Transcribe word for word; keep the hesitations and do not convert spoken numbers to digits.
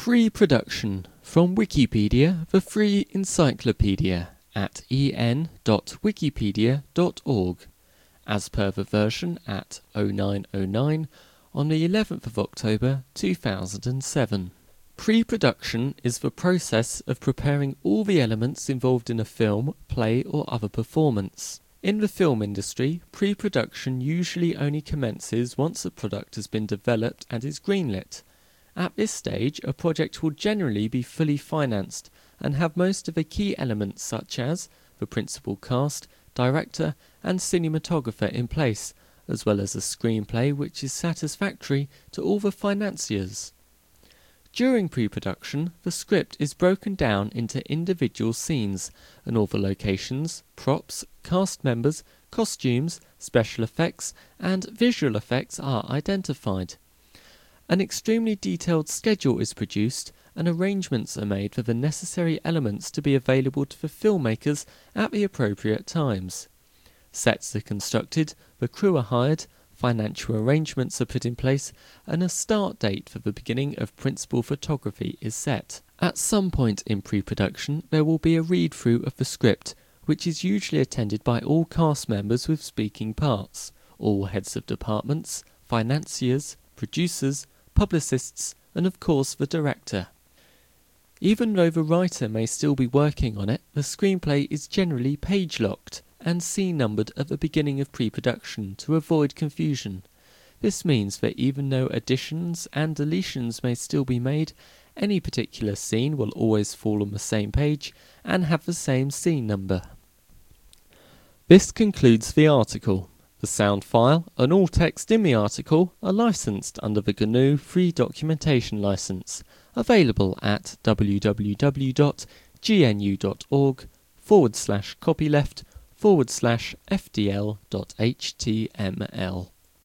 Pre-production from Wikipedia, the free encyclopedia at e n dot wikipedia dot org, as per the version at oh nine oh nine on the eleventh of October two thousand seven. Pre-production is the process of preparing all the elements involved in a film, play or other performance. In the film industry, pre-production usually only commences once a product has been developed and is greenlit. At this stage, a project will generally be fully financed and have most of the key elements such as the principal cast, director and cinematographer in place, as well as a screenplay which is satisfactory to all the financiers. During pre-production, the script is broken down into individual scenes, and all the locations, props, cast members, costumes, special effects and visual effects are identified. An extremely detailed schedule is produced and arrangements are made for the necessary elements to be available to the filmmakers at the appropriate times. Sets are constructed, the crew are hired, financial arrangements are put in place, and a start date for the beginning of principal photography is set. At some point in pre-production, there will be a read-through of the script, which is usually attended by all cast members with speaking parts, all heads of departments, financiers, producers, publicists, and of course the director. Even though the writer may still be working on it, the screenplay is generally page-locked and scene-numbered at the beginning of pre-production to avoid confusion. This means that even though additions and deletions may still be made, any particular scene will always fall on the same page and have the same scene number. This concludes the article. The sound file and all text in the article are licensed under the G N U Free Documentation License, available at www.gnu.org forward slash copyleft forward slash fdl.html.